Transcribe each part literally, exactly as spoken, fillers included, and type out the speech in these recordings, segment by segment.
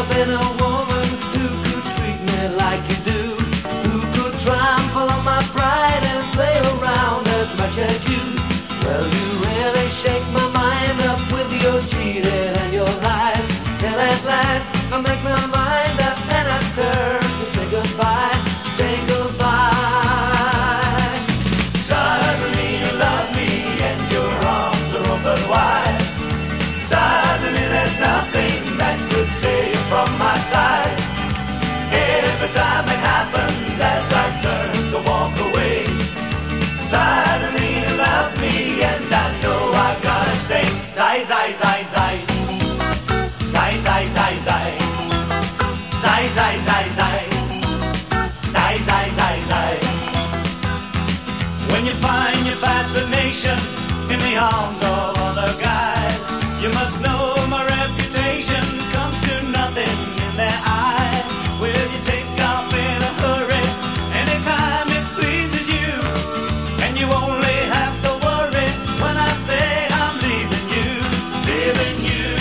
never been a woman who could treat me like you do, who could trample on my pride and play around as much as you. Well, you really shake my mind up with your cheating and your lies, till at last I make my mind up and I turn to say goodbye, say goodbye. Suddenly you love me and your arms are open wide. Suddenly there's nothing that could tear you from my side. Every time it happens as I turn to walk away, suddenly you love me and I know I gotta stay. Zai, zai, zai, zai. Zai, zai, zai, zai. Zai, zai, zai, zai. Zai, zai, zai, zai. When you find your fascination in the arms of other guys, you must know my reputation comes to nothing in their eyes. Will you take off in a hurry anytime it pleases you? And you only have to worry when I say I'm leaving you, leaving you.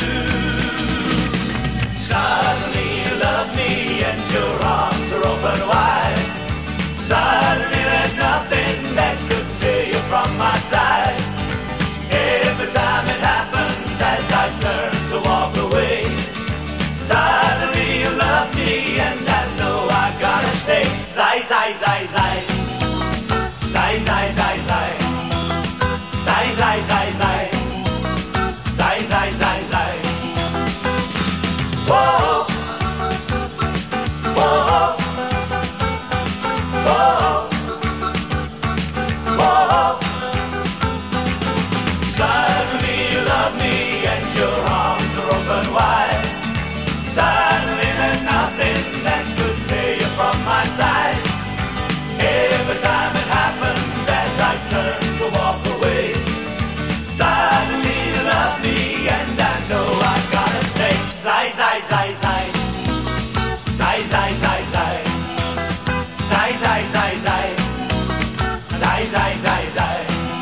Suddenly you love me and your arms are open wide. Suddenly there's nothing that could tear you from my side. Every time it happens as I turn to walk away, suddenly you love me and I know I gotta stay. Zai, zai, zai, zai. Zai, zai, zai, zai. Zai, zai, zai, zai. Zai, zai, zai, zai. Whoa. Whoa. Whoa. Whoa. Suddenly you love me and your arms are open wide. Suddenly there's nothing that could tear you from my side. Every time it happens as I turn to walk away, suddenly you love me and I know I gotta stay. Zai, zai, zai, zai. Zai, zai, zai, zai. Zai, zai, zai, zai. Zai, zai, zai, zai.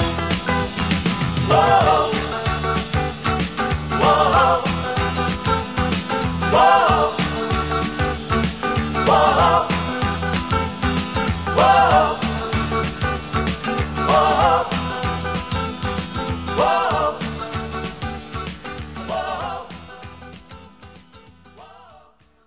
Whoa. Whoa. Whoa. Whoa. Whoa. Whoa. Whoa.